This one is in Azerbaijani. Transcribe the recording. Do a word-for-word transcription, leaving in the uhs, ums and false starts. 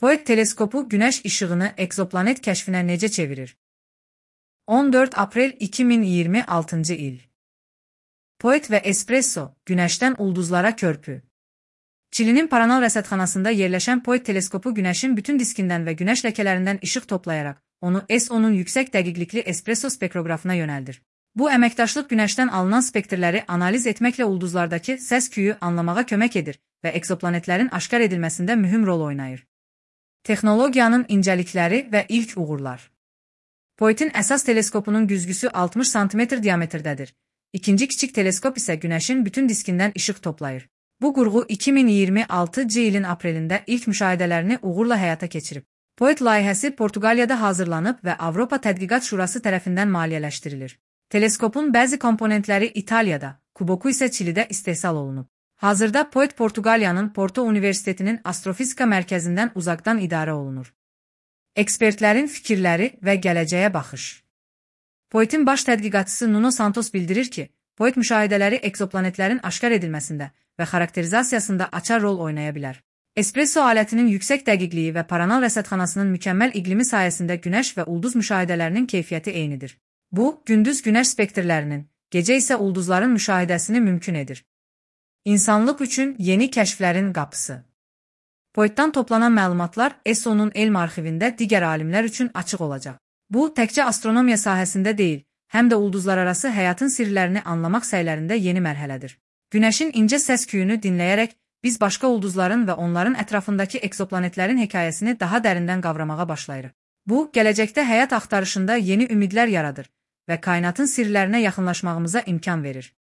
POET teleskopu Günəş işığını egzoplanet kəşfinə necə çevirir? on dörd aprel iki min iyirmi altıncı il. POET və Espresso, Günəşdən ulduzlara körpü. Çilinin Paranal rəsədxanasında yerləşən POET teleskopu Günəşin bütün diskindən və Günəş ləkələrindən işıq toplayaraq, onu S O-nun yüksək dəqiqlikli Espresso spektroqrafına yönəldir. Bu əməkdaşlıq Günəşdən alınan spektrləri analiz etməklə ulduzlardakı səs küyü anlamağa kömək edir və egzoplanetlərin aşkar edilməsində mühüm rol oynayır. Texnologiyanın incəlikləri və ilk uğurlar. POET-in əsas teleskopunun güzgüsü altmış santimetr diametrdədir. İkinci kiçik teleskop isə Günəşin bütün diskindən işıq toplayır. Bu qurğu iki min iyirmi altıncı ilin aprelində ilk müşahidələrini uğurla həyata keçirib. POET layihəsi Portuqaliyada hazırlanıb və Avropa Tədqiqat Şurası tərəfindən maliyyələşdirilir. Teleskopun bəzi komponentləri İtaliyada, kuboku isə Çilidə istehsal olunub. Hazırda POET Portuqaliyanın Porto Universitetinin Astrofizika mərkəzindən uzaqdan idarə olunur. Ekspertlərin fikirləri və gələcəyə baxış. POET-in baş tədqiqatçısı Nuno Santos bildirir ki, POET müşahidələri egzoplanetlərin aşkar edilməsində və xarakterizasiyasında açar rol oynaya bilər. Espresso alətinin yüksək dəqiqliyi və Paranal rəsədxanasının mükəmməl iqlimi sayəsində Günəş və ulduz müşahidələrinin keyfiyyəti eynidir. Bu, gündüz Günəş spektrlərinin, gecə isə ulduzların müşahidəsini mümkün edir. İnsanlıq üçün yeni kəşflərin qapısı. POET-dan toplanan məlumatlar S O-nun elm arxivində digər alimlər üçün açıq olacaq. Bu, təkcə astronomiya sahəsində deyil, həm də ulduzlararası həyatın sirlərini anlamaq səylərində yeni mərhələdir. Günəşin incə səs küyünü dinləyərək, biz başqa ulduzların və onların ətrafındakı egzoplanetlərin hekayəsini daha dərindən qavramağa başlayırıq. Bu, gələcəkdə həyat axtarışında yeni ümidlər yaradır və kainatın sirlərinə yaxınlaşmağımıza imkan verir.